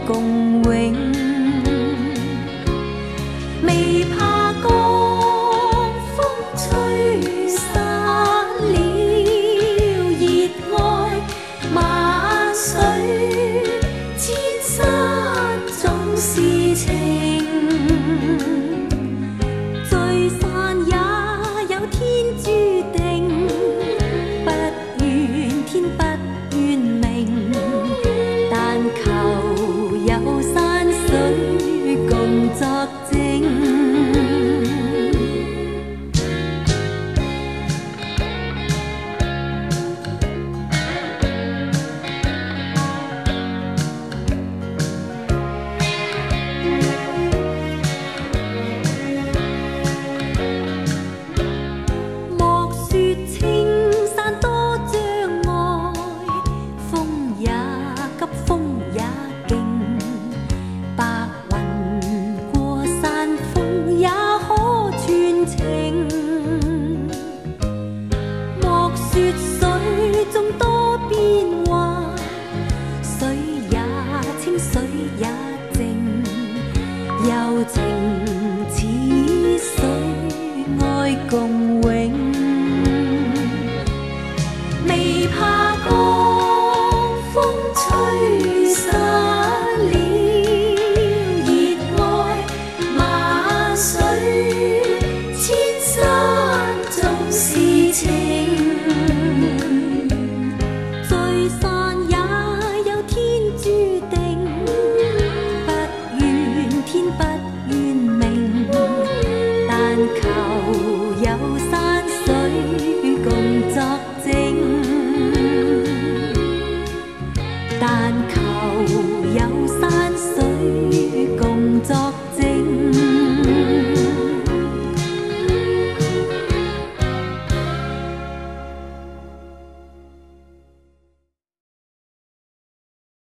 共永。未怕江风吹散了熱愛，萬水千山總是情，聚散也有天注定，不怨天不怨命，但求有山水共作證。莫說青山多障礙，風也急風也勁，白雲過山峰也可傳情。莫說水中多變幻，水也清水也靜，柔情似水，愛共永。未怕江風吹散了熱愛，萬水千山總是情，聚散也有天注定，不怨天不怨命，但求有山水共作證，但求有山水